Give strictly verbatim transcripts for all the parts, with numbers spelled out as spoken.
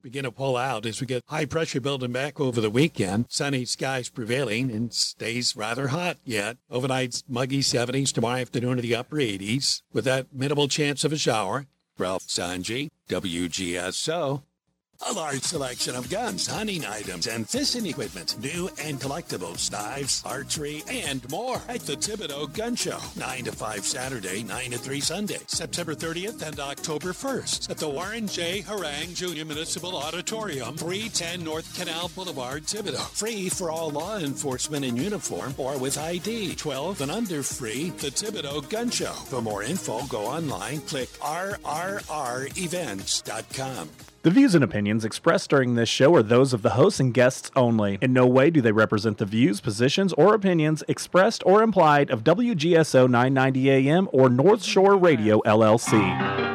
begin to pull out as we get high pressure building back over the weekend. Sunny skies prevailing and stays rather hot yet. Overnight, muggy seventies, tomorrow afternoon to the upper eighties with that minimal chance of a shower. Ralph Sanji, W G S O. A large selection of guns, hunting items, and fishing equipment, new and collectibles, knives, archery, and more at the Thibodeau Gun Show. nine to five Saturday, nine to three Sunday, September thirtieth and October first at the Warren J. Harang Junior Municipal Auditorium, three ten North Canal Boulevard, Thibodeau. Free for all law enforcement in uniform or with I D. twelve and under free, the Thibodeau Gun Show. For more info, go online, click r r r events dot com. The views and opinions expressed during this show are those of the hosts and guests only. In no way do they represent the views, positions, or opinions expressed or implied of W G S O nine ninety A M or North Shore Radio, L L C.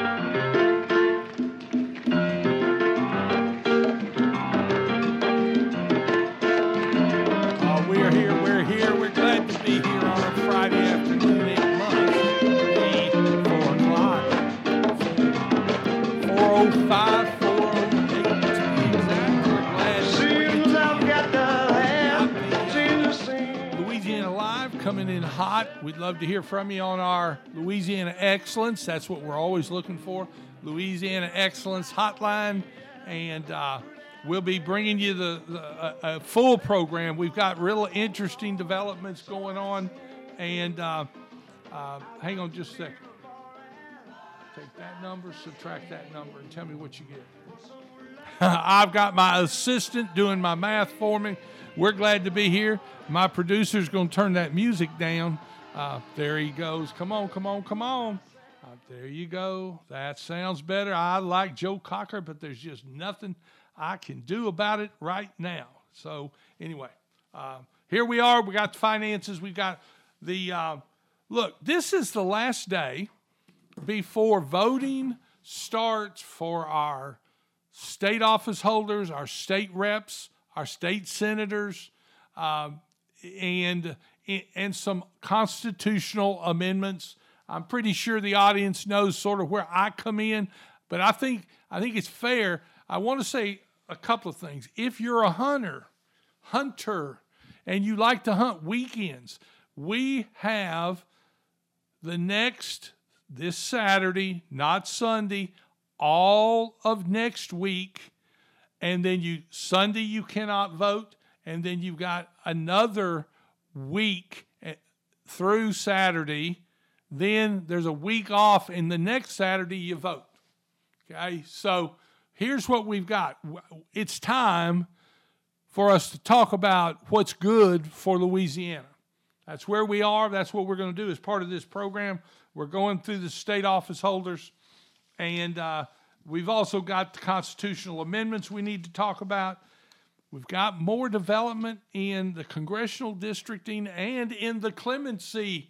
Coming in hot. We'd love to hear from you on our Louisiana Excellence. That's what we're always looking for. Louisiana Excellence Hotline. And uh, we'll be bringing you the, the a, a full program. We've got real interesting developments going on. And uh, uh, hang on just a second. Take that number, subtract that number, and tell me what you get. I've got my assistant doing my math for me. We're glad to be here. My producer's going to turn that music down. Uh, there he goes. Come on, come on, come on. Uh, there you go. That sounds better. I like Joe Cocker, but there's just nothing I can do about it right now. So anyway, uh, here we are. We got the finances. We got the, uh, look, this is the last day before voting starts for our state office holders, our state reps, our state senators, uh, and and some constitutional amendments. I'm pretty sure the audience knows sort of where I come in, but I think I think it's fair. I want to say a couple of things. If you're a hunter, hunter, and you like to hunt weekends, we have the next, this Saturday, not Sunday, all of next week, and then you Sunday you cannot vote, and then you've got another week through Saturday. Then there's a week off, and the next Saturday you vote. Okay, so here's what we've got. It's time for us to talk about what's good for Louisiana. That's where we are. That's what we're going to do as part of this program. We're going through the state office holders, and uh, we've also got the constitutional amendments we need to talk about. We've got more development in the congressional districting and in the clemency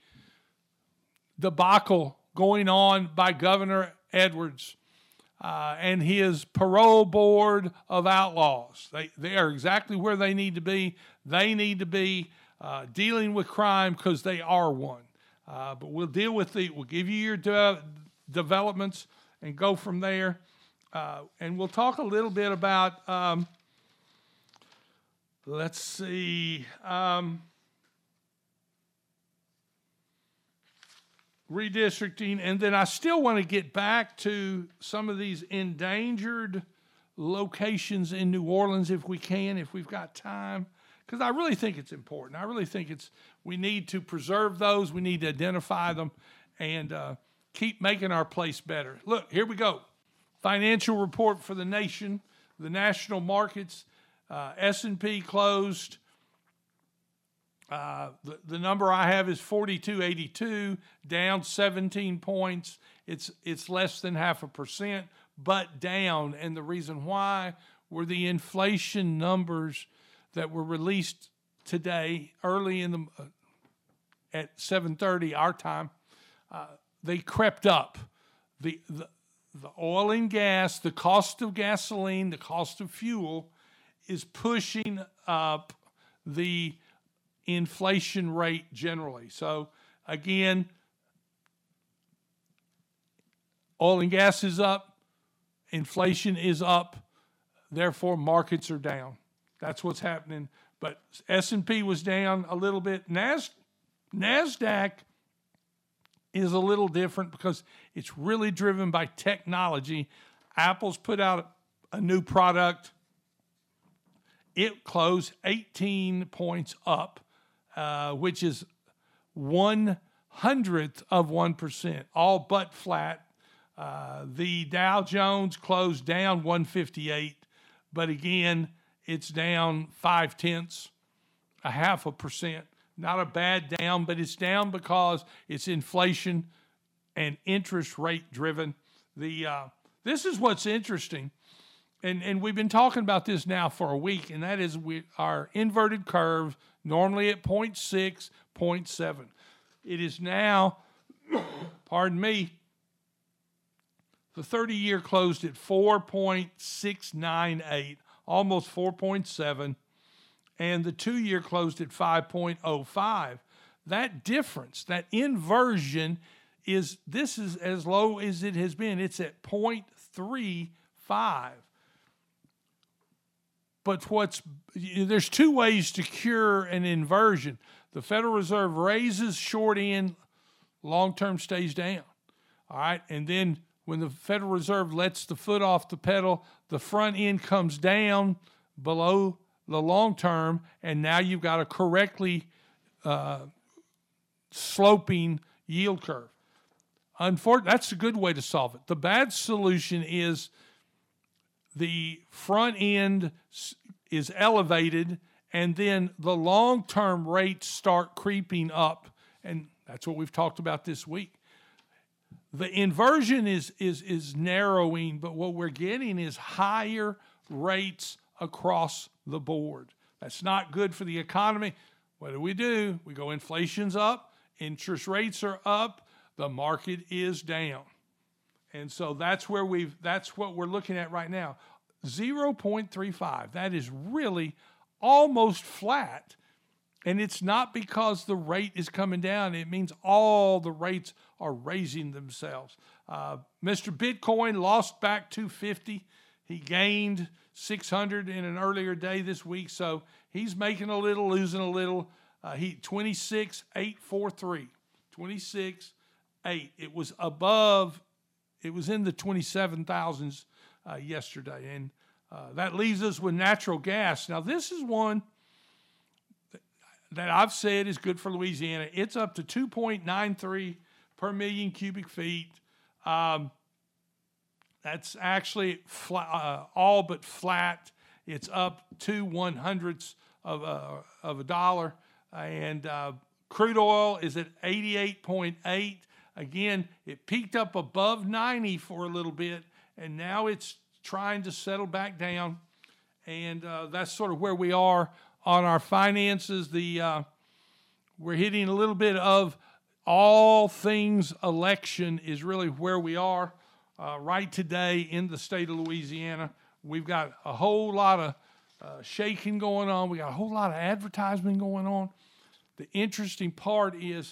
debacle going on by Governor Edwards uh, and his parole board of outlaws. They, they are exactly where they need to be. They need to be uh, dealing with crime because they are one. Uh, but we'll deal with the, we'll give you your de- developments and go from there. Uh, and we'll talk a little bit about, um, let's see, um, redistricting. And then I still want to get back to some of these endangered locations in New Orleans if we can, if we've got time, because I really think it's important. I really think it's, we need to preserve those. We need to identify them and uh, keep making our place better. Look, here we go. Financial report for the nation, the national markets. Uh, S and P closed. Uh, the, the number I have is forty-two eighty-two, down seventeen points. It's it's less than half a percent, but down. And the reason why were the inflation numbers that were released today, early in the uh, at seven thirty our time. Uh, they crept up. The, the the oil and gas, the cost of gasoline, the cost of fuel is pushing up the inflation rate generally. So again, oil and gas is up, inflation is up, therefore markets are down. That's what's happening. But S and P was down a little bit. Nas- NASDAQ is a little different because it's really driven by technology. Apple's put out a new product. It closed eighteen points up, uh, which is one hundredth of one percent, all but flat. Uh, the Dow Jones closed down one fifty-eight, but again, it's down five tenths, a half a percent. Not a bad down, but it's down because it's inflation and interest rate driven. The uh, this is what's interesting, and and we've been talking about this now for a week, and that is we our inverted curve normally at zero point six, zero point seven. It is now, pardon me, the thirty-year closed at four point six nine eight, almost four point seven. And the two-year closed at five point oh five. That difference, that inversion, is this is as low as it has been. It's at zero point three five. But what's there's two ways to cure an inversion. The Federal Reserve raises short end, long-term stays down. All right, and then when the Federal Reserve lets the foot off the pedal, the front end comes down below the long term, and now you've got a correctly uh, sloping yield curve. Unfortunately, that's a good way to solve it. The bad solution is the front end is elevated, and then the long-term rates start creeping up, and that's what we've talked about this week. The inversion is is is narrowing, but what we're getting is higher rates across the board. That's not good for the economy. What do we do? We go inflation's up, interest rates are up, the market is down. And so that's where we've that's what we're looking at right now. zero point three five. That is really almost flat. And it's not because the rate is coming down. It means all the rates are raising themselves. Uh, Mister Bitcoin lost back two fifty. He gained six hundred in an earlier day this week, so he's making a little, losing a little. Uh, he twenty-six eight forty-three, twenty-six eight. It was above, it was in the twenty-seven thousands uh, yesterday, and uh, that leaves us with natural gas. Now, this is one that I've said is good for Louisiana. It's up to two point nine three per million cubic feet. Um, That's actually flat, uh, all but flat. It's up two one hundredths of a, of a dollar. And uh, crude oil is at eighty-eight point eight. Again, it peaked up above ninety for a little bit, and now it's trying to settle back down. And uh, that's sort of where we are on our finances. The uh, we're hitting a little bit of all things election is really where we are. Uh, right today in the state of Louisiana, we've got a whole lot of uh, shaking going on. We got a whole lot of advertisement going on. The interesting part is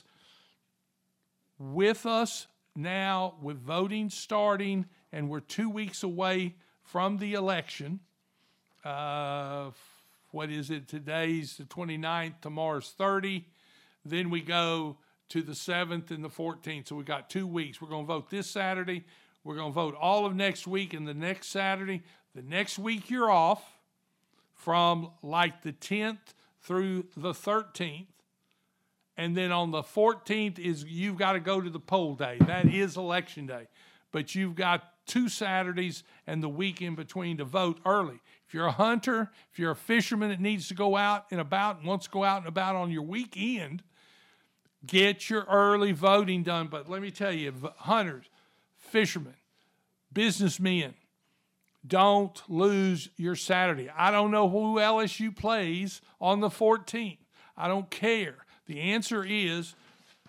with us now, with voting starting, and we're two weeks away from the election. Uh, what is it? Today's the twenty-ninth, tomorrow's thirty. Then we go to the seventh and the fourteenth. So we got two weeks. We're going to vote this Saturday. We're going to vote all of next week and the next Saturday. The next week you're off from like the tenth through the thirteenth. And then on the fourteenth is you've got to go to the poll day. That is election day. But you've got two Saturdays and the week in between to vote early. If you're a hunter, if you're a fisherman that needs to go out and about and wants to go out and about on your weekend, get your early voting done. But let me tell you, hunters, fishermen, businessmen, don't lose your Saturday. I don't know who L S U plays on the fourteenth. I don't care. The answer is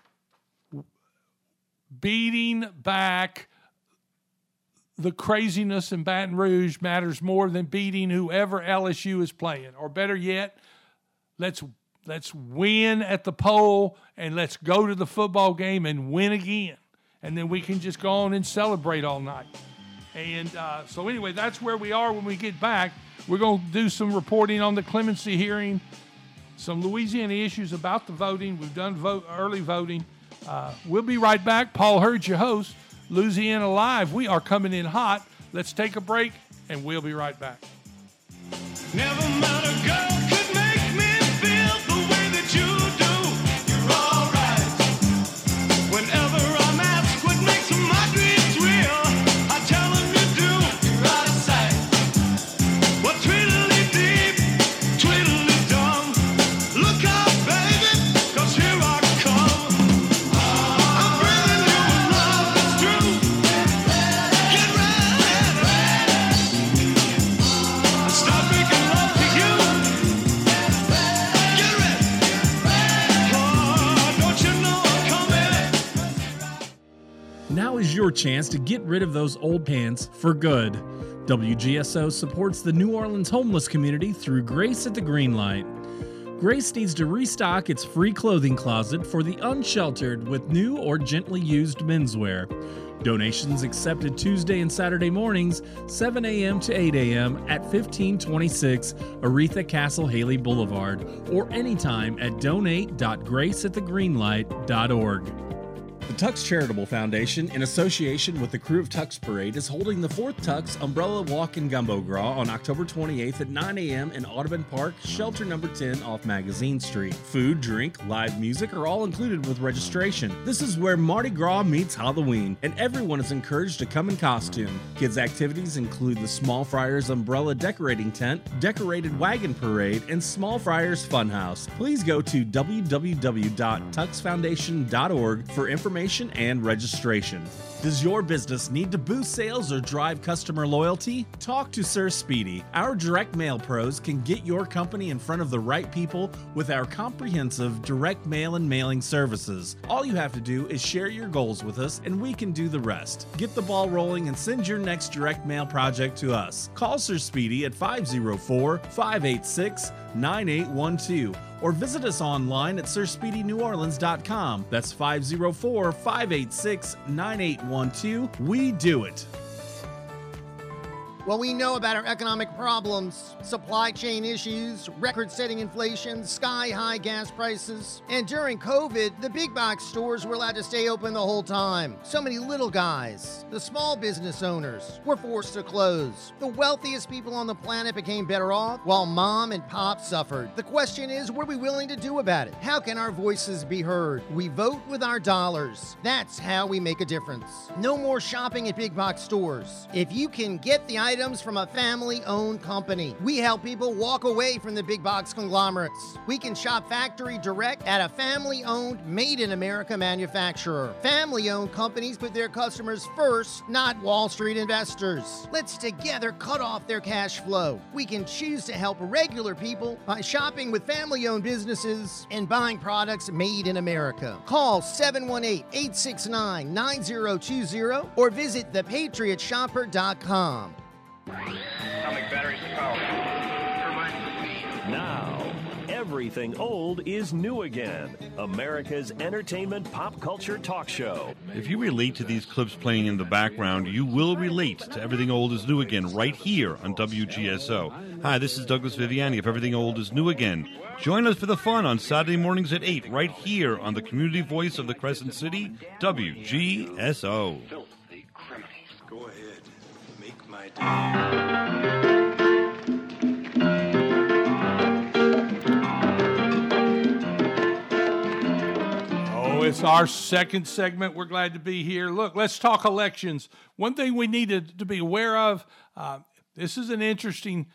beating back the craziness in Baton Rouge matters more than beating whoever L S U is playing. Or better yet, let's let's win at the poll and let's go to the football game and win again. And then we can just go on and celebrate all night. And uh, so anyway, that's where we are when we get back. We're going to do some reporting on the clemency hearing, some Louisiana issues about the voting. We've done vote early voting. Uh, we'll be right back. Paul Hurd, your host, Louisiana Live. We are coming in hot. Let's take a break, and we'll be right back. Never met a girl could make me feel the way that you do. You're all right. Whenever I'm asked what makes my dreams real, I tell them you do. You're out of sight. What tweedly deep, tweedly dumb. Look out, baby, 'cause here I come. I'm bringing you a love that's true. Get ready. Stop making love to you. Get ready. Oh, don't you know I'm coming? Now is your chance to get rid of those old pants for good. W G S O supports the New Orleans homeless community through Grace at the Green Light. Grace needs to restock its free clothing closet for the unsheltered with new or gently used menswear. Donations accepted Tuesday and Saturday mornings, seven a.m. to eight a.m. at fifteen twenty-six Aretha Castle Haley Boulevard, or anytime at donate dot grace at the greenlight dot org. The Tux Charitable Foundation, in association with the Crew of Tux Parade, is holding the fourth Tux Umbrella Walk and Gumbo Gras on October twenty-eighth at nine a.m. in Audubon Park, shelter number ten off Magazine Street. Food, drink, live music are all included with registration. This is where Mardi Gras meets Halloween, and everyone is encouraged to come in costume. Kids' activities include the Small Friars Umbrella Decorating Tent, Decorated Wagon Parade, and Small Friars Funhouse. Please go to w w w dot tux foundation dot org for information and registration. Does your business need to boost sales or drive customer loyalty? Talk to Sir Speedy. Our direct mail pros can get your company in front of the right people with our comprehensive direct mail and mailing services. All you have to do is share your goals with us and we can do the rest. Get the ball rolling and send your next direct mail project to us. Call Sir Speedy at five oh four, five eight six, nine eight one two or visit us online at sir speedy new orleans dot com. That's five oh four, five eight six, nine eight one two. We do it. Well, we know about our economic problems, supply chain issues, record-setting inflation, sky-high gas prices. And during COVID, the big box stores were allowed to stay open the whole time. So many little guys, the small business owners, were forced to close. The wealthiest people on the planet became better off, while mom and pop suffered. The question is, what are we willing to do about it? How can our voices be heard? We vote with our dollars. That's how we make a difference. No more shopping at big box stores. If you can get the items from a family-owned company, we help people walk away from the big box conglomerates. We can shop factory direct at a family-owned, made-in-America manufacturer. Family-owned companies put their customers first, not Wall Street investors. Let's together cut off their cash flow. We can choose to help regular people by shopping with family-owned businesses and buying products made in America. Call seven one eight, eight six nine, nine zero two zero or visit the patriot shopper dot com. Atomic batteries to power. Now, everything old is new again. America's entertainment pop culture talk show. If you relate to these clips playing in the background, you will relate to Everything Old is New Again right here on W G S O. Hi, this is Douglas Viviani of Everything Old is New Again. Join us for the fun on Saturday mornings at eight right here on the community voice of the Crescent City, W G S O. Filthy criminals. Go ahead. Make my day. Oh, it's our second segment. We're glad to be here. Look, let's talk elections. One thing we needed to be aware of, uh, this is an interesting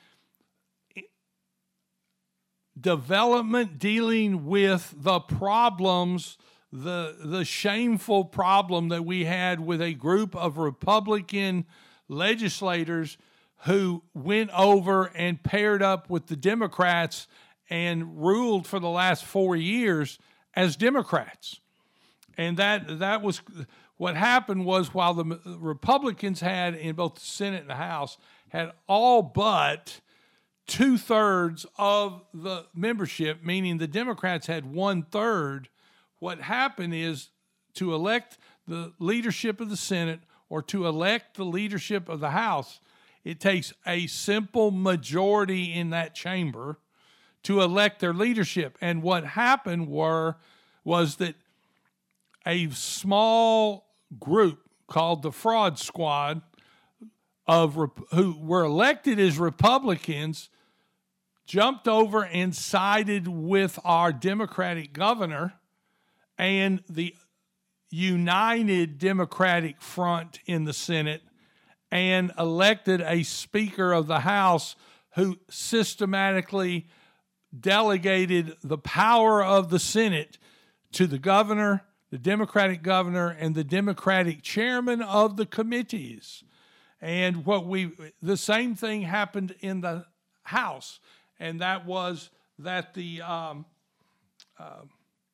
development dealing with the problems, the the shameful problem that we had with a group of Republican legislators who went over and paired up with the Democrats and ruled for the last four years as Democrats. And that that was what happened was while the Republicans had in both the Senate and the House had all but two-thirds of the membership, meaning the Democrats had one-third, what happened is to elect the leadership of the Senate or to elect the leadership of the House, it takes a simple majority in that chamber to elect their leadership. And what happened were was that a small group called the Fraud Squad of who were elected as Republicans jumped over and sided with our Democratic governor and the united Democratic front in the Senate and elected a Speaker of the House who systematically delegated the power of the Senate to the governor, the Democratic governor, and the Democratic chairman of the committees. And what we, the same thing happened in the House, and that was that the um, uh,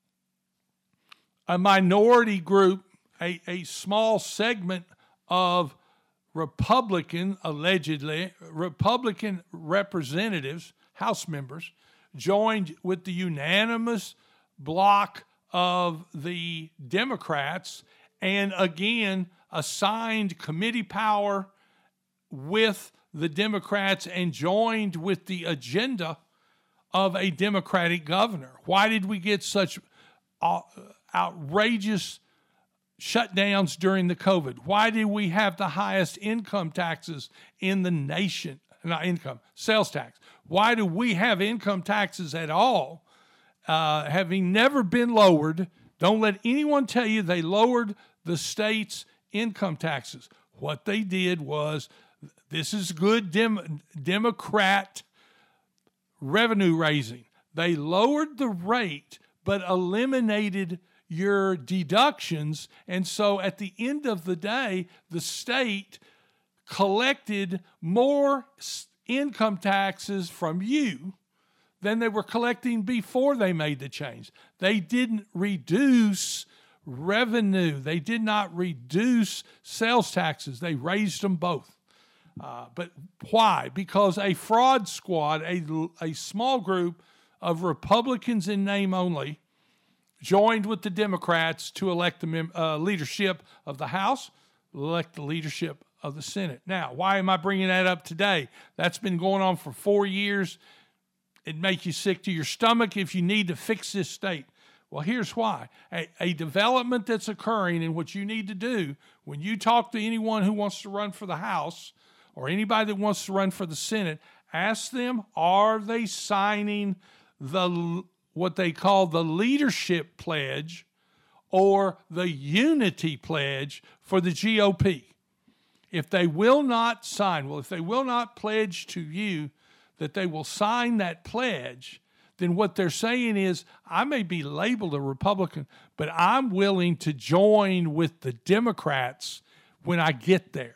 a minority group, a, a small segment of Republican, allegedly, Republican representatives, House members, joined with the unanimous block of the Democrats and again assigned committee power with the Democrats and joined with the agenda of a Democratic governor. Why did we get such uh, outrageous shutdowns during the COVID? Why did we have the highest income taxes in the nation? Not income, sales tax. Why do we have income taxes at all, uh, having never been lowered? Don't let anyone tell you they lowered the state's income taxes. What they did was, this is good dem- Democrat revenue raising. They lowered the rate but eliminated your deductions. And so at the end of the day, the state collected more income taxes from you than they were collecting before they made the change. They didn't reduce revenue. They did not reduce sales taxes. They raised them both. Uh, but why? Because a fraud squad, a, a small group of Republicans in name only, joined with the Democrats to elect the mem- uh, leadership of the House, elect the leadership of the Senate. Now, why am I bringing that up today? That's been going on for four years. It'd make you sick to your stomach if you need to fix this state. Well, here's why. A, a development that's occurring, and what you need to do when you talk to anyone who wants to run for the House or anybody that wants to run for the Senate, ask them, are they signing the what they call the leadership pledge or the unity pledge for the G O P? If they will not sign, well, if they will not pledge to you that they will sign that pledge, then what they're saying is, I may be labeled a Republican, but I'm willing to join with the Democrats when I get there.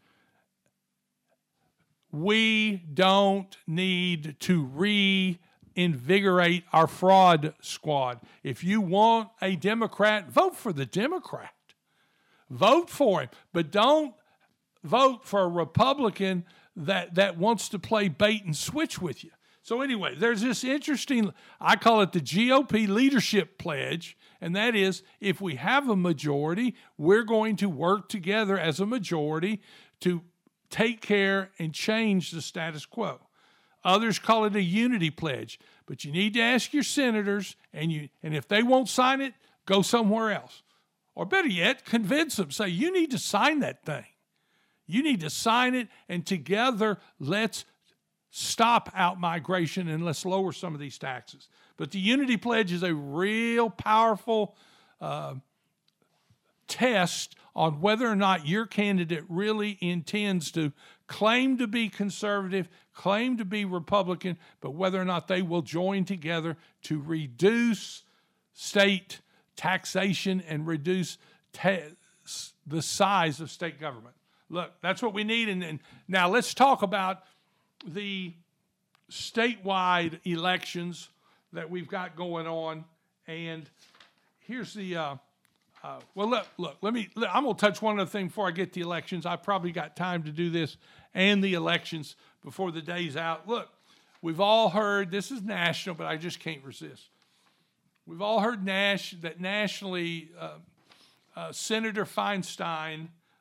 We don't need to reinvigorate our fraud squad. If you want a Democrat, vote for the Democrat. Vote for him, but don't vote for a Republican that, that wants to play bait and switch with you. So anyway, there's this interesting, I call it the G O P leadership pledge, and that is, if we have a majority, we're going to work together as a majority to take care and change the status quo. Others call it a unity pledge, but you need to ask your senators, and you and if they won't sign it, go somewhere else. Or better yet, convince them. Say, you need to sign that thing. You need to sign it, and together let's stop out-migration and let's lower some of these taxes. But the unity pledge is a real powerful uh, test on whether or not your candidate really intends to claim to be conservative, claim to be Republican, but whether or not they will join together to reduce state taxation and reduce ta- the size of state government. Look, that's what we need. And, and now let's talk about the statewide elections that we've got going on. And here's the... Uh, Uh, well, look, look, let me, look, I'm going to touch one other thing before I get to the elections. I probably got time to do this and the elections before the day's out. Look, we've all heard, this is national, but I just can't resist. We've all heard Nash, that nationally uh, uh, Senator Feinstein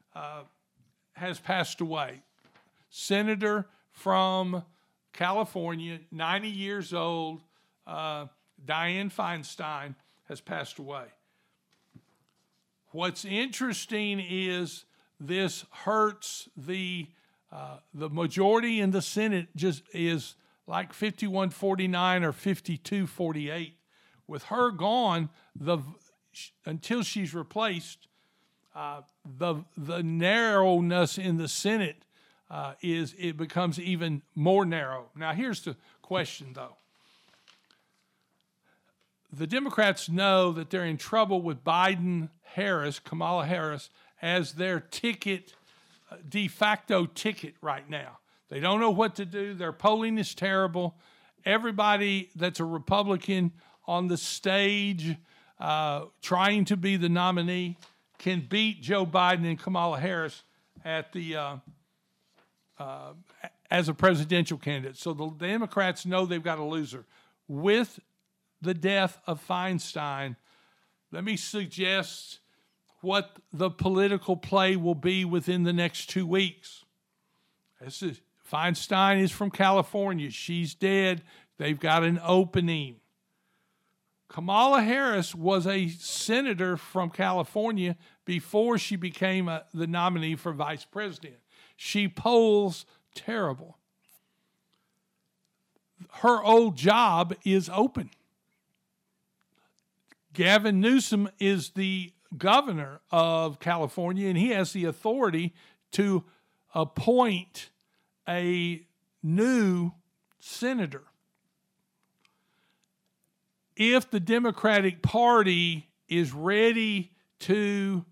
uh, has passed away. Senator from California, ninety years old, uh, Dianne Feinstein, has passed away. What's interesting is this hurts the uh, the majority in the Senate. Just is like fifty-one forty-nine or fifty-two forty-eight. With her gone, the until she's replaced, uh, the the narrowness in the Senate uh, is it becomes even more narrow. Now, here's the question, though. The Democrats know that they're in trouble with Biden-Harris, Kamala Harris, as their ticket, uh, de facto ticket right now. They don't know what to do. Their polling is terrible. Everybody that's a Republican on the stage uh, trying to be the nominee can beat Joe Biden and Kamala Harris at the uh, uh, as a presidential candidate. So the Democrats know they've got a loser. With the death of Feinstein, let me suggest what the political play will be within the next two weeks. This is, Feinstein is from California. She's dead. They've got an opening. Kamala Harris was a senator from California before she became a, the nominee for vice president. She polls terrible. Her old job is open. Gavin Newsom is the governor of California, and he has the authority to appoint a new senator. If the Democratic Party is ready to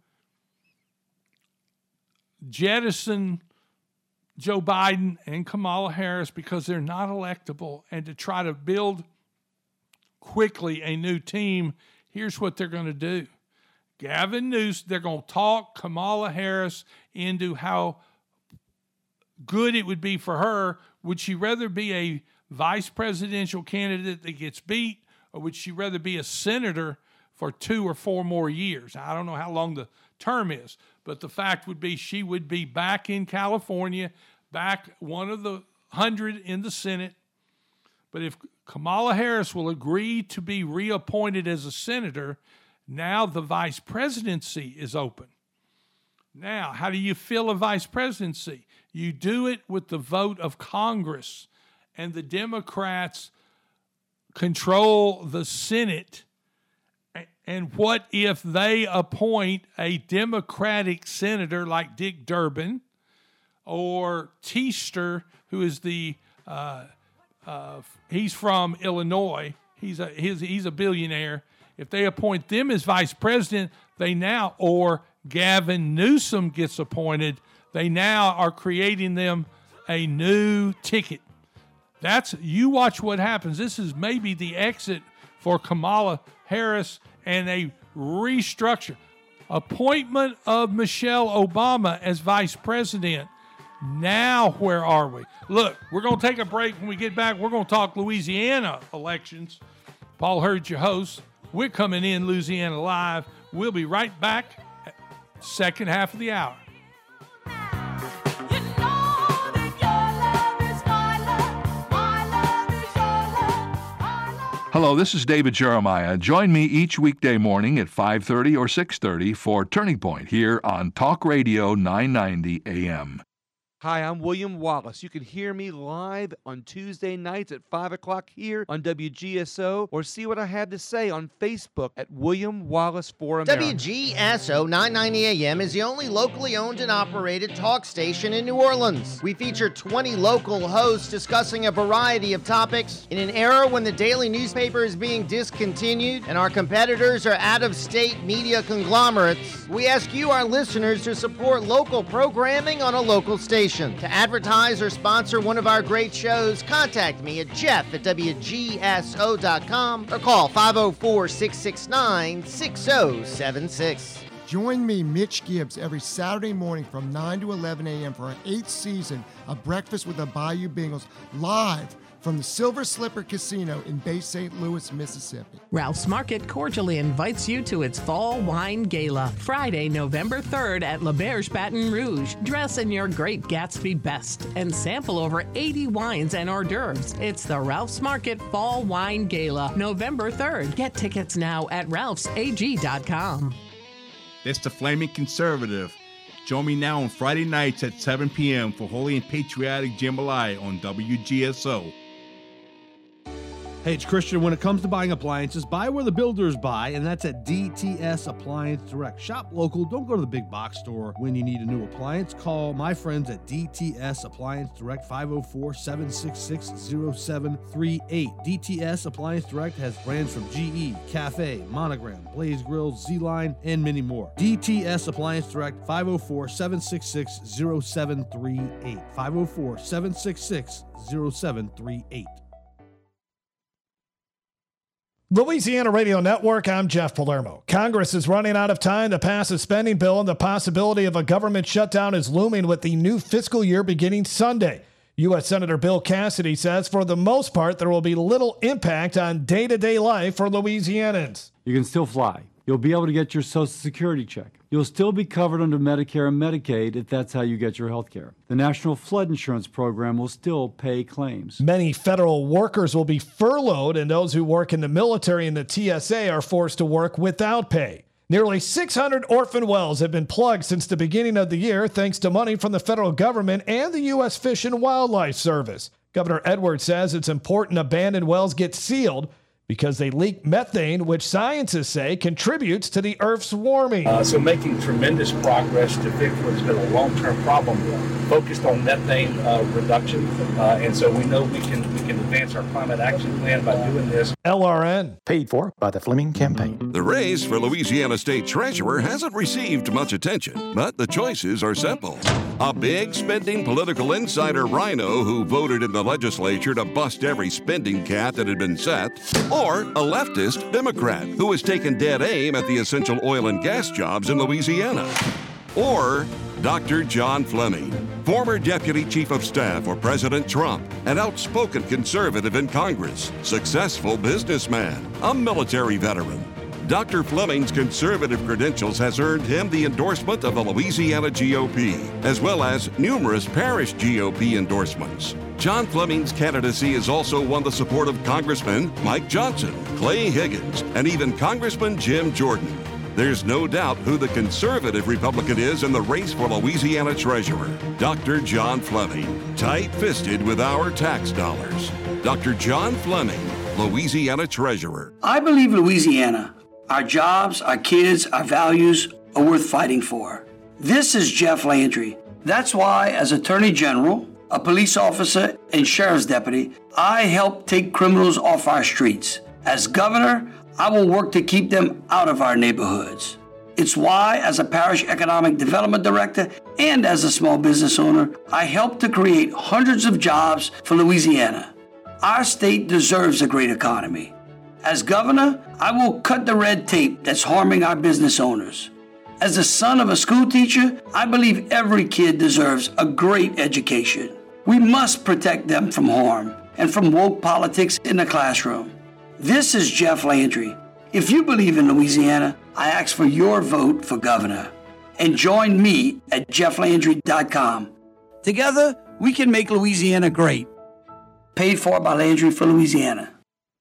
jettison Joe Biden and Kamala Harris because they're not electable and to try to build quickly a new team, here's what they're going to do. Gavin Newsom, they're going to talk Kamala Harris into how good it would be for her. Would she rather be a vice presidential candidate that gets beat, or would she rather be a senator for two or four more years? I don't know how long the term is, but the fact would be she would be back in California, back one of the hundred in the Senate. But if Kamala Harris will agree to be reappointed as a senator, now the vice presidency is open. Now, how do you fill a vice presidency? You do it with the vote of Congress, and the Democrats control the Senate. And what if they appoint a Democratic senator like Dick Durbin or Teester, who is the uh, uh, he's from Illinois. He's a he's, he's a billionaire. If they appoint them as vice president, they now, or Gavin Newsom gets appointed, they now are creating them a new ticket. That's, you watch what happens. This is maybe the exit for Kamala Harris and a restructure. Appointment of Michelle Obama as vice president. Now, where are we? Look, we're going to take a break. When we get back, we're going to talk Louisiana elections. Paul Hurd, your host. We're coming in Louisiana Live. We'll be right back at second half of the hour. Hello, this is David Jeremiah. Join me each weekday morning at five thirty or six thirty for Turning Point here on Talk Radio nine ninety A M. Hi, I'm William Wallace. You can hear me live on Tuesday nights at five o'clock here on W G S O, or see what I had to say on Facebook at William Wallace for America. W G S O nine ninety A M is the only locally owned and operated talk station in New Orleans. We feature twenty local hosts discussing a variety of topics. In an era when the daily newspaper is being discontinued and our competitors are out-of-state media conglomerates, we ask you, our listeners, to support local programming on a local station. To advertise or sponsor one of our great shows, contact me at jeff at W G S O dot com or call five oh four, six six nine, six oh seven six. Join me, Mitch Gibbs, every Saturday morning from nine to eleven a.m. for our eighth season of Breakfast with the Bayou Bengals, live from from the Silver Slipper Casino in Bay Saint Louis, Mississippi. Ralph's Market cordially invites you to its Fall Wine Gala, Friday, November third at La Berge, Baton Rouge. Dress in your Great Gatsby best and sample over eighty wines and hors d'oeuvres. It's the Ralph's Market Fall Wine Gala, November third. Get tickets now at ralphs a g dot com. It's the Flaming Conservative. Join me now on Friday nights at seven p.m. for Holy and Patriotic Jambalaya on W G S O. Hey, it's Christian. When it comes to buying appliances, buy where the builders buy, and that's at D T S Appliance Direct. Shop local. Don't go to the big box store when you need a new appliance. Call my friends at D T S Appliance Direct, five oh four, seven six six, oh seven three eight. D T S Appliance Direct has brands from G E, Cafe, Monogram, Blaze Grills, Z-Line, and many more. D T S Appliance Direct, five oh four, seven six six, oh seven three eight. five oh four, seven six six, oh seven three eight. Louisiana Radio Network, I'm Jeff Palermo. Congress is running out of time to pass a spending bill, and the possibility of a government shutdown is looming with the new fiscal year beginning Sunday. U S Senator Bill Cassidy says for the most part, there will be little impact on day-to-day life for Louisianans. You can still fly. You'll be able to get your Social Security check. You'll still be covered under Medicare and Medicaid if that's how you get your health care. The National Flood Insurance Program will still pay claims. Many federal workers will be furloughed, and those who work in the military and the T S A are forced to work without pay. Nearly six hundred orphan wells have been plugged since the beginning of the year, thanks to money from the federal government and the U S Fish and Wildlife Service. Governor Edwards says it's important abandoned wells get sealed because they leak methane, which scientists say contributes to the Earth's warming. Uh, so making tremendous progress to fix what's been a long-term problem, focused on methane uh, reduction. Uh, and so we know we can we can advance our climate action plan by doing this. L R N. Paid for by the Fleming Campaign. The race for Louisiana State Treasurer hasn't received much attention, but the choices are simple. A big spending political insider rhino who voted in the legislature to bust every spending cap that had been set, or a leftist Democrat who has taken dead aim at the essential oil and gas jobs in Louisiana, or Doctor John Fleming, former Deputy Chief of Staff for President Trump, an outspoken conservative in Congress, successful businessman, a military veteran. Doctor Fleming's conservative credentials has earned him the endorsement of the Louisiana G O P, as well as numerous parish G O P endorsements. John Fleming's candidacy has also won the support of Congressman Mike Johnson, Clay Higgins, and even Congressman Jim Jordan. There's no doubt who the conservative Republican is in the race for Louisiana Treasurer, Doctor John Fleming, tight-fisted with our tax dollars. Doctor John Fleming, Louisiana Treasurer. I believe Louisiana, our jobs, our kids, our values are worth fighting for. This is Jeff Landry. That's why, as Attorney General, a police officer, and sheriff's deputy, I help take criminals off our streets. As governor, I will work to keep them out of our neighborhoods. It's why, as a parish economic development director and as a small business owner, I help to create hundreds of jobs for Louisiana. Our state deserves a great economy. As governor, I will cut the red tape that's harming our business owners. As the son of a school teacher, I believe every kid deserves a great education. We must protect them from harm and from woke politics in the classroom. This is Jeff Landry. If you believe in Louisiana, I ask for your vote for governor. And join me at jeff landry dot com. Together, we can make Louisiana great. Paid for by Landry for Louisiana.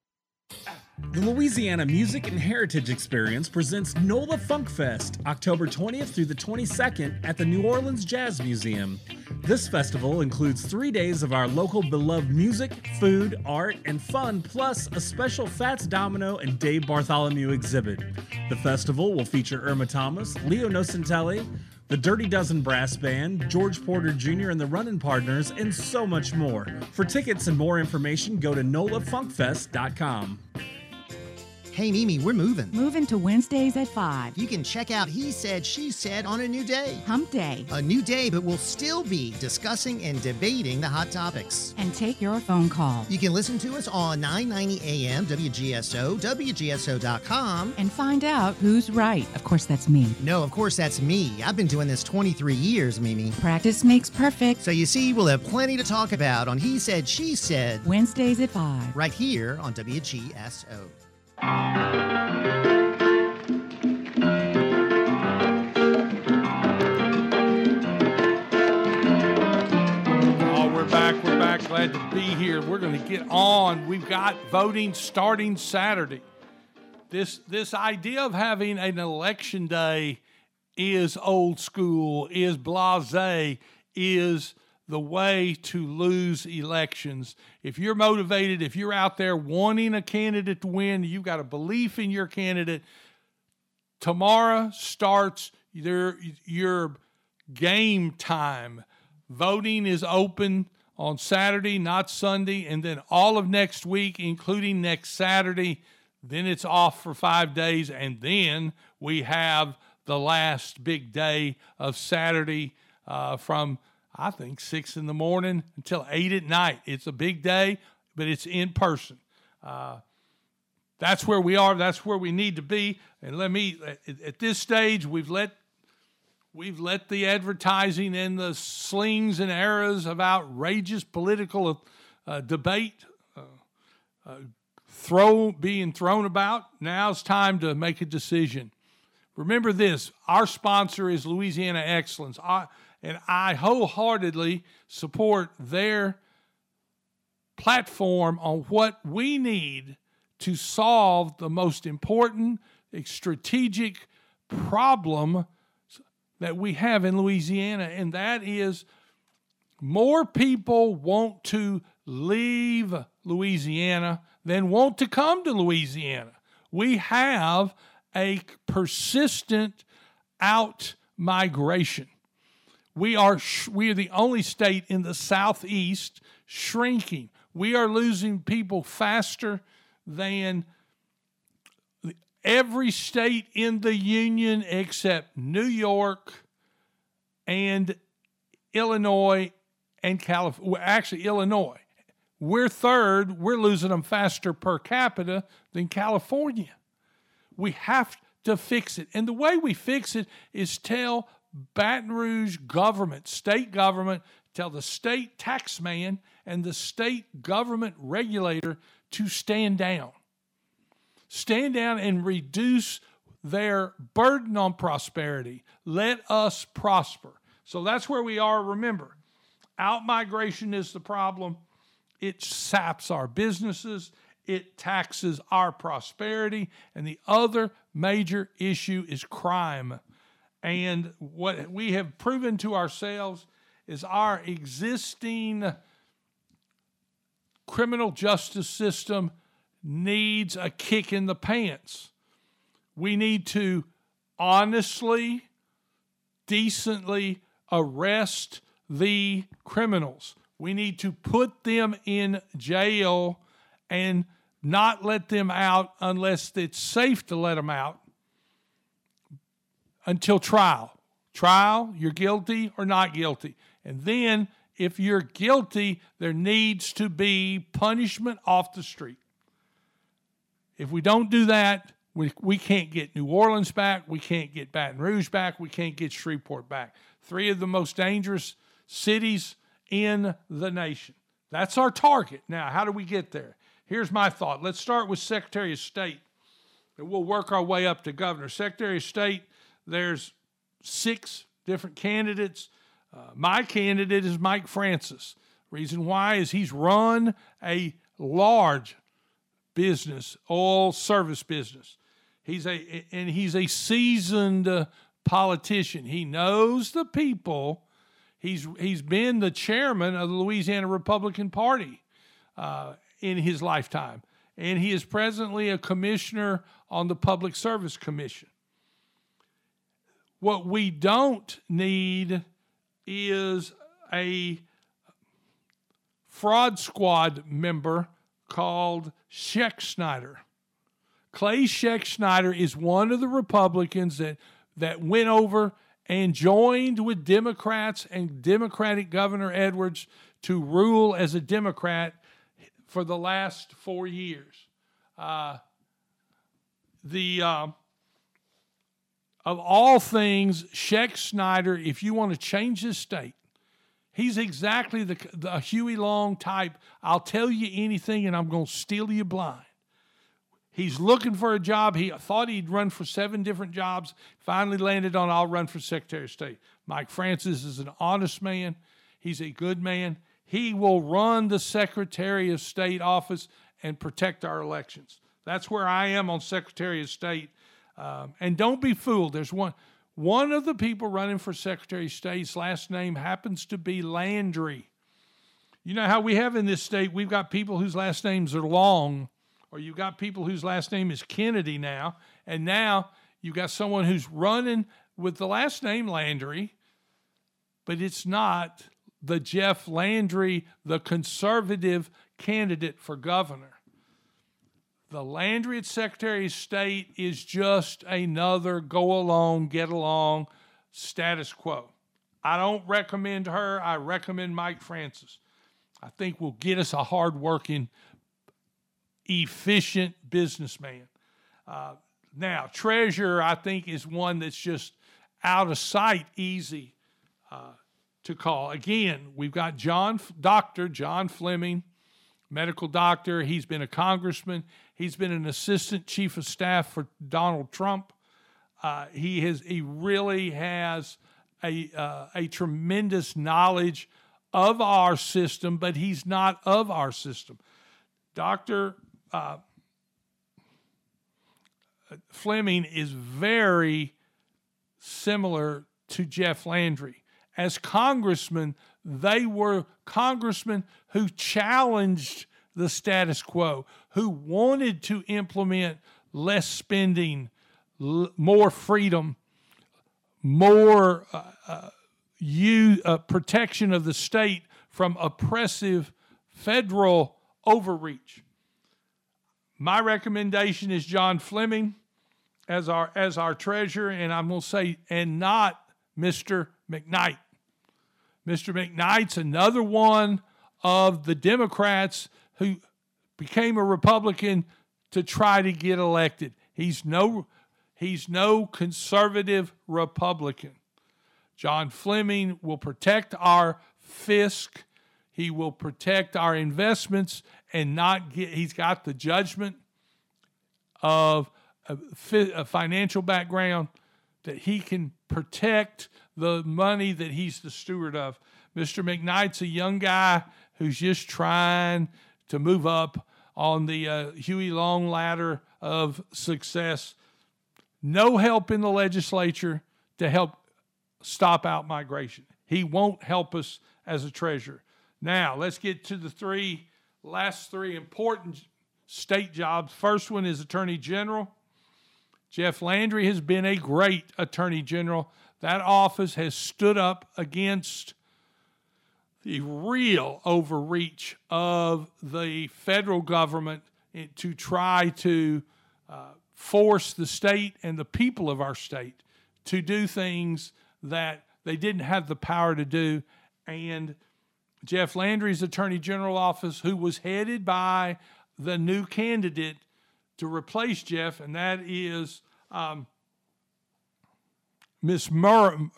The Louisiana Music and Heritage Experience presents NOLA Funk Fest, October twentieth through the twenty-second at the New Orleans Jazz Museum. This festival includes three days of our local beloved music, food, art, and fun, plus a special Fats Domino and Dave Bartholomew exhibit. The festival will feature Irma Thomas, Leo Nocentelli, the Dirty Dozen Brass Band, George Porter Junior and the Runnin' Partners, and so much more. For tickets and more information, go to nola funk fest dot com. Hey, Mimi, we're moving. Moving to Wednesdays at five. You can check out He Said, She Said on a new day. Hump Day. A new day, but we'll still be discussing and debating the hot topics. And take your phone call. You can listen to us on nine ninety A M, W G S O, W G S O dot com. And find out who's right. Of course, that's me. No, of course, that's me. I've been doing this twenty-three years, Mimi. Practice makes perfect. So you see, we'll have plenty to talk about on He Said, She Said. Wednesdays at five. Right here on W G S O. Back, we're back. Glad to be here. We're going to get on. We've got voting starting Saturday. This this idea of having an election day is old school, is blasé, is the way to lose elections. If you're motivated, if you're out there wanting a candidate to win, you've got a belief in your candidate. Tomorrow starts your your game time. Voting is open on Saturday, not Sunday, and then all of next week, including next Saturday. Then it's off for five days, and then we have the last big day of Saturday uh, from, I think, six in the morning until eight at night. It's a big day, but it's in person. Uh, that's where we are. That's where we need to be. And let me, at, at this stage, we've let We've let the advertising and the slings and arrows of outrageous political uh, debate uh, uh, throw being thrown about. Now it's time to make a decision. Remember this, our sponsor is Louisiana Excellence, I, and I wholeheartedly support their platform on what we need to solve the most important strategic problem that we have in Louisiana, and that is more people want to leave Louisiana than want to come to Louisiana. We have a persistent out-migration. We are, sh- we are the only state in the Southeast shrinking. We are losing people faster than every state in the union except New York and Illinois and California. Well, actually, Illinois. We're third. We're losing them faster per capita than California. We have to fix it. And the way we fix it is tell Baton Rouge government, state government, tell the state tax man and the state government regulator to stand down. Stand down and reduce their burden on prosperity. Let us prosper. So that's where we are. Remember, out-migration is the problem. It saps our businesses. It taxes our prosperity. And the other major issue is crime. And what we have proven to ourselves is our existing criminal justice system needs a kick in the pants. We need to honestly, decently arrest the criminals. We need to put them in jail and not let them out unless it's safe to let them out until trial. Trial, you're guilty or not guilty. And then if you're guilty, there needs to be punishment off the street. If we don't do that, we, we can't get New Orleans back, we can't get Baton Rouge back, we can't get Shreveport back. Three of the most dangerous cities in the nation. That's our target. Now, how do we get there? Here's my thought. Let's start with Secretary of State, and we'll work our way up to Governor. Secretary of State, there's six different candidates. Uh, my candidate is Mike Francis. Reason why is he's run a large business, oil service business. He's a and he's a seasoned uh, politician. He knows the people. He's he's been the chairman of the Louisiana Republican Party uh, in his lifetime, and he is presently a commissioner on the Public Service Commission. What we don't need is a fraud squad member called Scheck Snyder. Clay Scheck-Snyder is one of the Republicans that, that went over and joined with Democrats and Democratic Governor Edwards to rule as a Democrat for the last four years. Uh, the uh, of all things, Scheck-Snyder, if you want to change this state, he's exactly the, the Huey Long type. I'll tell you anything and I'm going to steal you blind. He's looking for a job. He thought he'd run for seven different jobs. Finally landed on, I'll run for Secretary of State. Mike Francis is an honest man. He's a good man. He will run the Secretary of State office and protect our elections. That's where I am on Secretary of State. Um, and don't be fooled. There's one, one of the people running for Secretary of State's last name happens to be Landry. You know how we have in this state, we've got people whose last names are long, or you've got people whose last name is Kennedy now, and now you've got someone who's running with the last name Landry, but it's not the Jeff Landry, the conservative candidate for governor. The Landry at Secretary of State is just another go along, get along status quo. I don't recommend her. I recommend Mike Francis. I think will get us a hardworking, efficient businessman. Uh, now, treasurer, I think, is one that's just out of sight, easy uh, to call. Again, we've got John, Doctor John Fleming, medical doctor. He's been a congressman. He's been an assistant chief of staff for Donald Trump. Uh, he has. He really has a uh, a tremendous knowledge of our system, but he's not of our system. Doctor Uh, Fleming is very similar to Jeff Landry. As congressmen, they were congressmen who challenged the status quo, who wanted to implement less spending, l- more freedom, more uh, uh, you, uh, protection of the state from oppressive federal overreach. My recommendation is John Fleming as our as our treasurer, and I'm going to say, and not Mister McKnight. Mister McKnight's another one of the Democrats who became a Republican to try to get elected. He's no he's no conservative Republican. John Fleming will protect our fisc. He will protect our investments and not get, he's got the judgment of a, a financial background that he can protect the money that he's the steward of. Mister McKnight's a young guy who's just trying to move up on the uh, Huey Long ladder of success. No help in the legislature to help stop out migration. He won't help us as a treasurer. Now, let's get to the three last three important state jobs. First one is Attorney General. Jeff Landry has been a great Attorney General. That office has stood up against the real overreach of the federal government to try to uh, force the state and the people of our state to do things that they didn't have the power to do. And Jeff Landry's Attorney General office, who was headed by the new candidate to replace Jeff, and that is um, Miss Mur-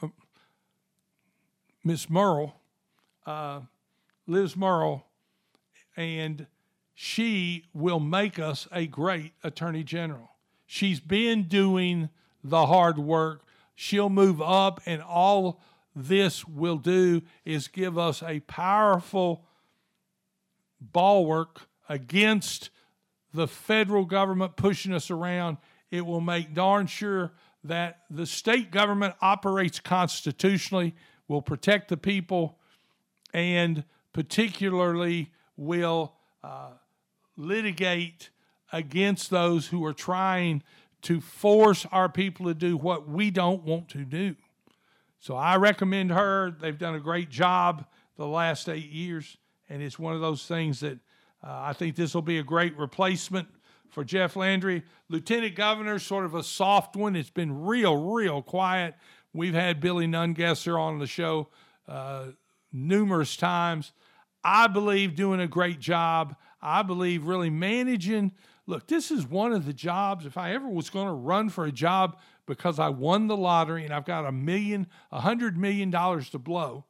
Miss Murrell, uh, Liz Murrell, and she will make us a great Attorney General. She's been doing the hard work. She'll move up, and all this will do is give us a powerful bulwark against the federal government pushing us around. It will make darn sure that the state government operates constitutionally, will protect the people, and particularly will uh, litigate against those who are trying to force our people to do what we don't want to do. So I recommend her. They've done a great job the last eight years, and it's one of those things that uh, I think this will be a great replacement for Jeff Landry. Lieutenant Governor, sort of a soft one. It's been real, real quiet. We've had Billy Nungesser on the show uh, numerous times. I believe doing a great job. I believe really managing. Look, this is one of the jobs, if I ever was going to run for a job because I won the lottery and I've got a million, a hundred million dollars to blow,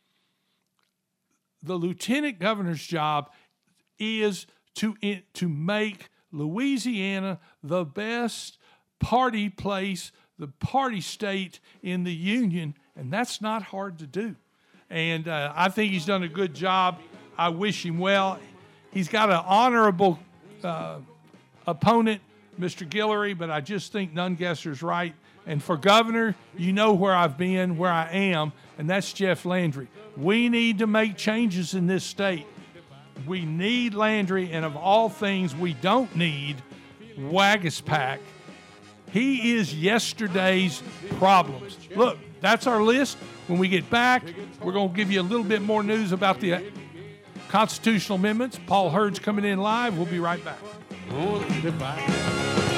the lieutenant governor's job is to, to make Louisiana the best party place, the party state in the union, and that's not hard to do. And uh, I think he's done a good job. I wish him well. He's got an honorable uh, opponent, Mister Guillory, but I just think Nungesser's right. And for governor, you know where I've been, where I am, and that's Jeff Landry. We need to make changes in this state. We need Landry, and of all things, we don't need Wagaspack. He is yesterday's problems. Look, that's our list. When we get back, we're going to give you a little bit more news about the constitutional amendments. Paul Hurd's coming in live. We'll be right back. Oh, goodbye.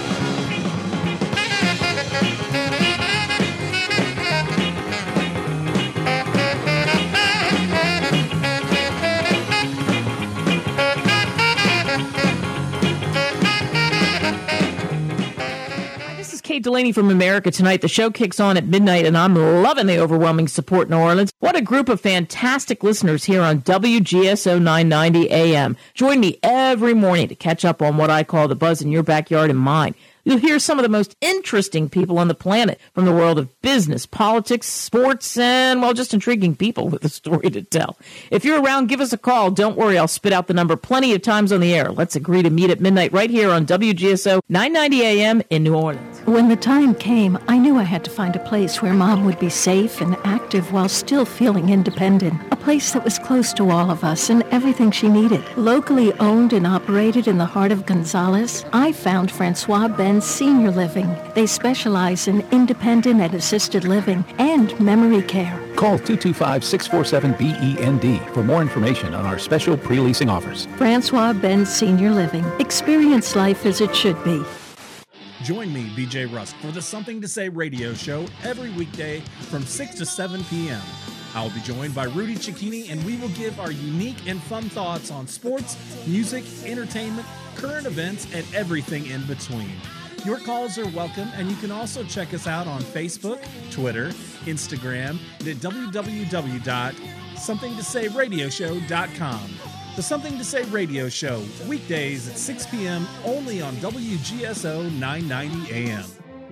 Kate Delaney from America Tonight. The show kicks on at midnight, and I'm loving the overwhelming support in New Orleans. What a group of fantastic listeners here on W G S O nine ninety A M. Join me every morning to catch up on what I call the buzz in your backyard and mine. You'll hear some of the most interesting people on the planet from the world of business, politics, sports, and, well, just intriguing people with a story to tell. If you're around, give us a call. Don't worry, I'll spit out the number plenty of times on the air. Let's agree to meet at midnight right here on W G S O nine ninety A M in New Orleans. When the time came, I knew I had to find a place where Mom would be safe and active while still feeling independent. A place that was close to all of us and everything she needed. Locally owned and operated in the heart of Gonzales, I found Francois Benz Senior Living. They specialize in independent and assisted living and memory care. Call two two five, six four seven, B E N D for more information on our special pre-leasing offers. Francois Benz Senior Living. Experience life as it should be. Join me, B J Rusk, for the Something to Say radio show every weekday from six to seven p.m. I will be joined by Rudy Cicchini, and we will give our unique and fun thoughts on sports, music, entertainment, current events, and everything in between. Your calls are welcome, and you can also check us out on Facebook, Twitter, Instagram, and at w w w dot something to say radio show dot com. The Something to Say radio show, weekdays at six p.m. only on W G S O nine ninety A M.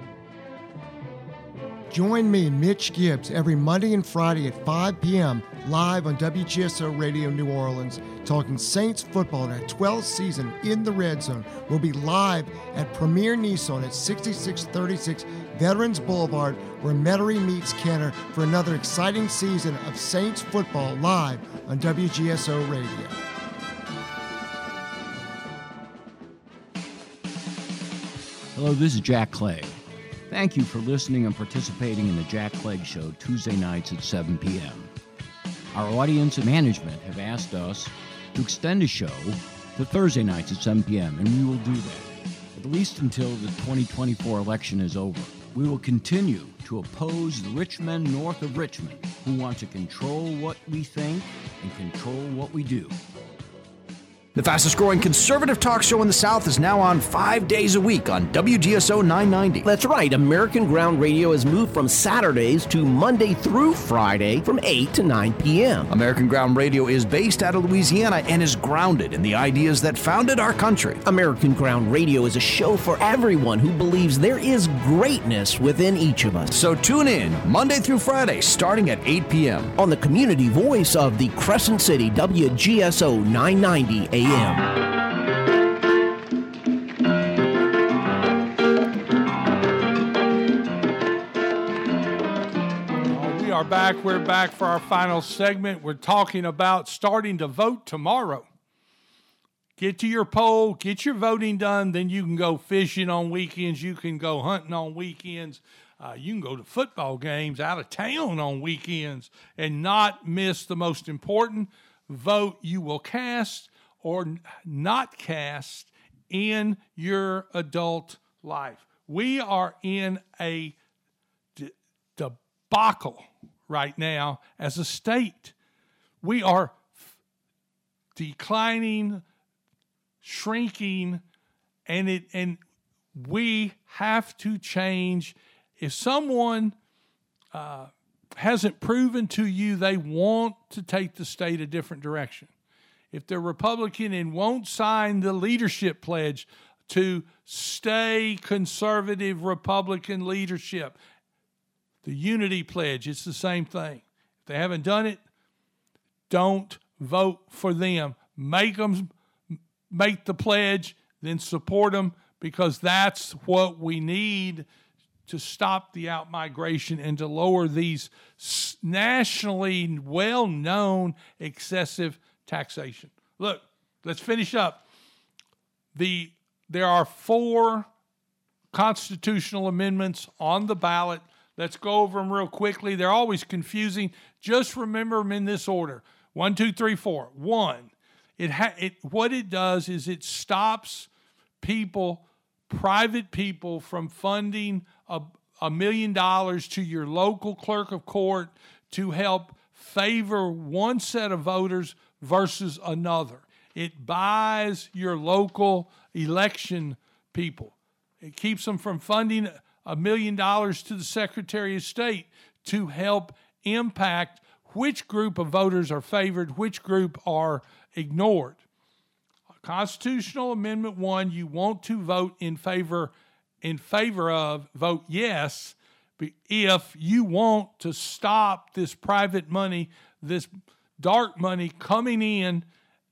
Join me, Mitch Gibbs, every Monday and Friday at five p.m. live on W G S O Radio New Orleans, talking Saints football in our twelfth season in the Red Zone. We'll be live at Premier Nissan at sixty-six thirty-six Veterans Boulevard, where Metairie meets Kenner for another exciting season of Saints football live on W G S O Radio. Hello, this is Jack Clegg. Thank you for listening and participating in the Jack Clegg Show Tuesday nights at seven p.m. Our audience and management have asked us to extend the show to Thursday nights at seven p.m., and we will do that, at least until the twenty twenty-four election is over. We will continue to oppose the rich men north of Richmond who want to control what we think and control what we do. The fastest growing conservative talk show in the South is now on five days a week on W G S O nine ninety. That's right. American Ground Radio has moved from Saturdays to Monday through Friday from eight to nine p.m. American Ground Radio is based out of Louisiana and is grounded in the ideas that founded our country. American Ground Radio is a show for everyone who believes there is greatness within each of us. So tune in Monday through Friday starting at eight p.m. on the community voice of the Crescent City, W G S O nine ninety A M. We are back. We're back for our final segment. We're talking about starting to vote tomorrow. Get to your poll, get your voting done, then you can go fishing on weekends, you can go hunting on weekends, uh, you can go to football games out of town on weekends and not miss the most important vote you will cast or not cast in your adult life. We are in a de- debacle right now as a state. We are f- declining, shrinking, and it and we have to change. If someone uh, hasn't proven to you they want to take the state a different direction, if they're Republican and won't sign the leadership pledge to stay conservative Republican leadership, the unity pledge, it's the same thing. If they haven't done it, don't vote for them. Make them make the pledge, then support them, because that's what we need to stop the outmigration and to lower these nationally well-known excessive taxation. Look, let's finish up. The there are four constitutional amendments on the ballot. Let's go over them real quickly. They're always confusing. Just remember them in this order. One, two, three, four. One, it ha- it what it does is it stops people, private people, from funding a, a million dollars to your local clerk of court to help favor one set of voters versus another. It buys your local election people. It keeps them from funding a million dollars to the Secretary of State to help impact which group of voters are favored, which group are ignored. Constitutional Amendment one, you want to vote in favor in favor of, vote yes, if you want to stop this private money, this dark money coming in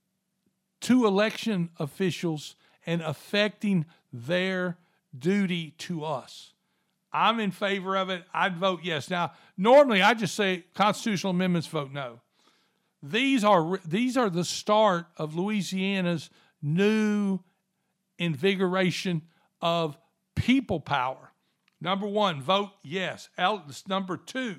to election officials and affecting their duty to us. I'm in favor of it. I'd vote yes. Now, normally I just say constitutional amendments, vote no. These are these are the start of Louisiana's new invigoration of people power. Number one, vote yes. Number two,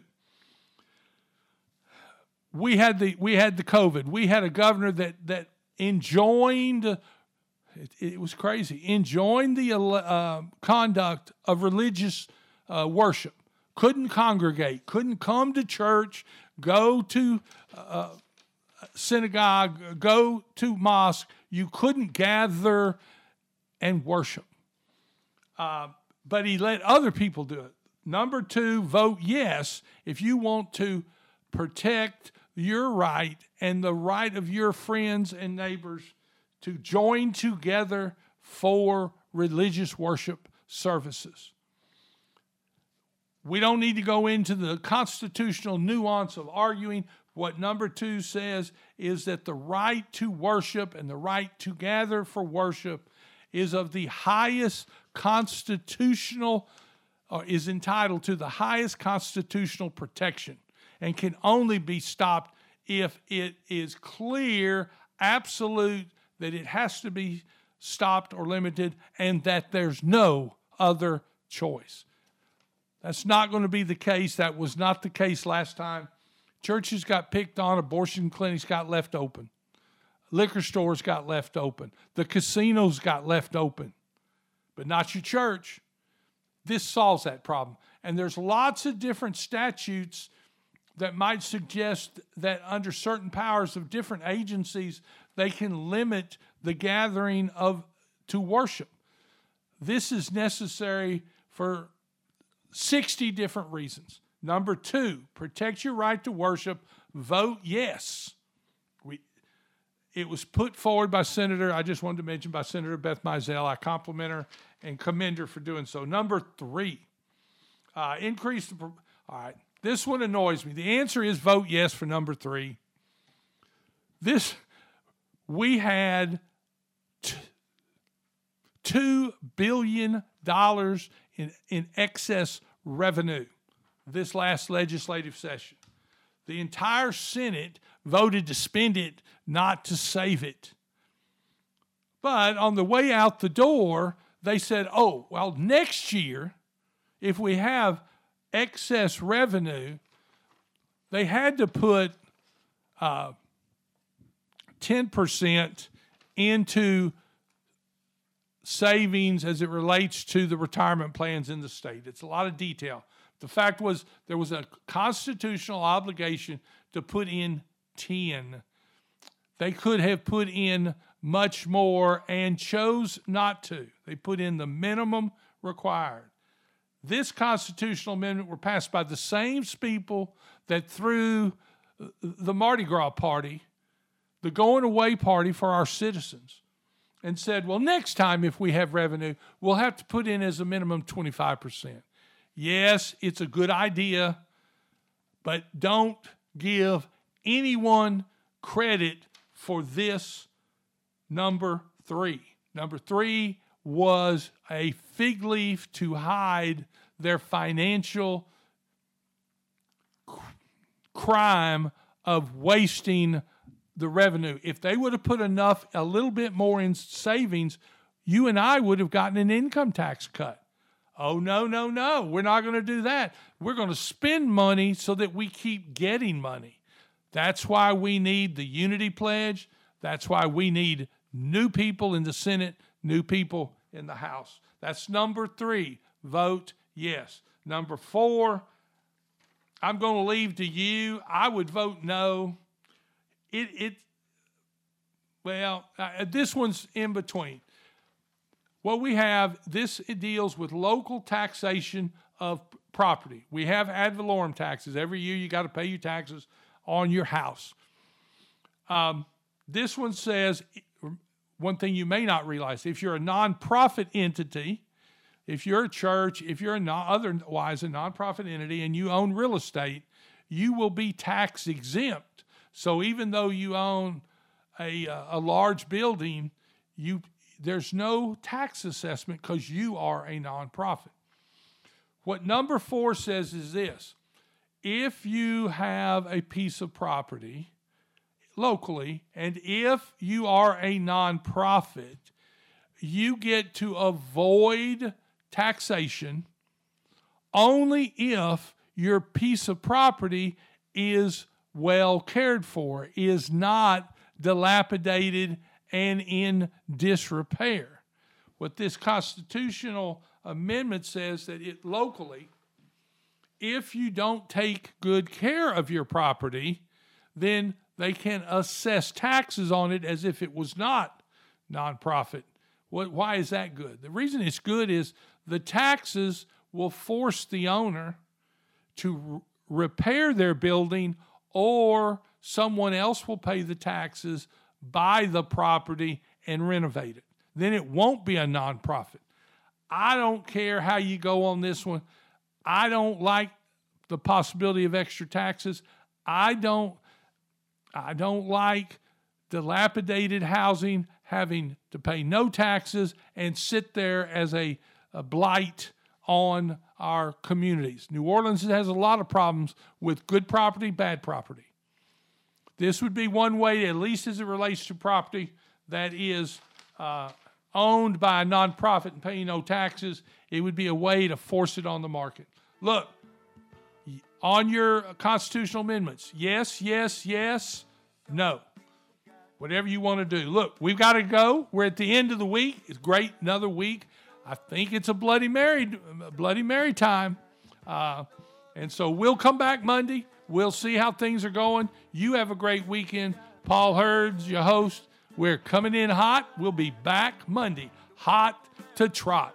we had the we had the COVID. We had a governor that that enjoined. It, it was crazy. Enjoined the uh, conduct of religious uh, worship. Couldn't congregate. Couldn't come to church. Go to uh, synagogue. Go to mosque. You couldn't gather and worship. Uh, but he let other people do it. Number two, vote yes if you want to protect your right and the right of your friends and neighbors to join together for religious worship services. We don't need to go into the constitutional nuance of arguing. What number two says is that the right to worship and the right to gather for worship is of the highest constitutional, or is entitled to the highest constitutional protection, and can only be stopped if it is clear, absolute, that it has to be stopped or limited, and that there's no other choice. That's not going to be the case. That was not the case last time. Churches got picked on. Abortion clinics got left open. Liquor stores got left open. The casinos got left open. But not your church. This solves that problem. And there's lots of different statutes that might suggest that under certain powers of different agencies, they can limit the gathering of to worship. This is necessary for sixty different reasons. Number two, protect your right to worship. Vote yes. We, it was put forward by Senator, I just wanted to mention, by Senator Beth Mizell. I compliment her and commend her for doing so. Number three, uh, increase the... All right, this one annoys me. The answer is vote yes for number three. This, we had t- two billion dollars in, in excess revenue this last legislative session. The entire Senate voted to spend it, not to save it. But on the way out the door, they said, oh, well, next year, if we have excess revenue, they had to put uh, ten percent into savings as it relates to the retirement plans in the state. It's a lot of detail. The fact was there was a constitutional obligation to put in ten. They could have put in much more and chose not to. They put in the minimum required. This constitutional amendment were passed by the same people that threw the Mardi Gras party, the going away party for our citizens, and said, well, next time if we have revenue, we'll have to put in as a minimum twenty-five percent. Yes, it's a good idea, but don't give anyone credit for this number three. Number three was a fig leaf to hide their financial crime of wasting the revenue. If they would have put enough, a little bit more in savings, you and I would have gotten an income tax cut. Oh, no, no, no. We're not going to do that. We're going to spend money so that we keep getting money. That's why we need the Unity Pledge. That's why we need new people in the Senate, new people in the House. That's number three. Vote yes. Number four, I'm going to leave to you. I would vote no. It, it well, uh, this one's in between. What we have, this it deals with local taxation of property. We have ad valorem taxes. Every year you got to pay your taxes on your house. Um, this one says, one thing you may not realize, if you're a nonprofit entity, if you're a church, if you're a non, otherwise a nonprofit entity and you own real estate, you will be tax exempt. So even though you own a, a large building, you there's no tax assessment because you are a nonprofit. What number four says is this: if you have a piece of property locally, and if you are a nonprofit, you get to avoid taxation only if your piece of property is well cared for, is not dilapidated and in disrepair. What this constitutional amendment says that it locally, if you don't take good care of your property, then they can assess taxes on it as if it was not nonprofit. What, why is that good? The reason it's good is the taxes will force the owner to r- repair their building, or someone else will pay the taxes, buy the property, and renovate it. Then it won't be a nonprofit. I don't care how you go on this one. I don't like the possibility of extra taxes. I don't, I don't like dilapidated housing having to pay no taxes and sit there as a, a blight on our communities. New Orleans has a lot of problems with good property, bad property. This would be one way, at least as it relates to property that is uh, owned by a nonprofit and paying no taxes. It would be a way to force it on the market. Look, on your constitutional amendments, yes, yes, yes, no. Whatever you want to do. Look, we've got to go. We're at the end of the week. It's great, another week. I think it's a Bloody Mary, Bloody Mary time. Uh, and so we'll come back Monday. We'll see how things are going. You have a great weekend. Paul Herds, your host. We're coming in hot. We'll be back Monday, hot to trot.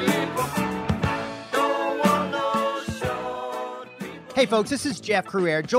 Hey folks, this is Jeff Crouere.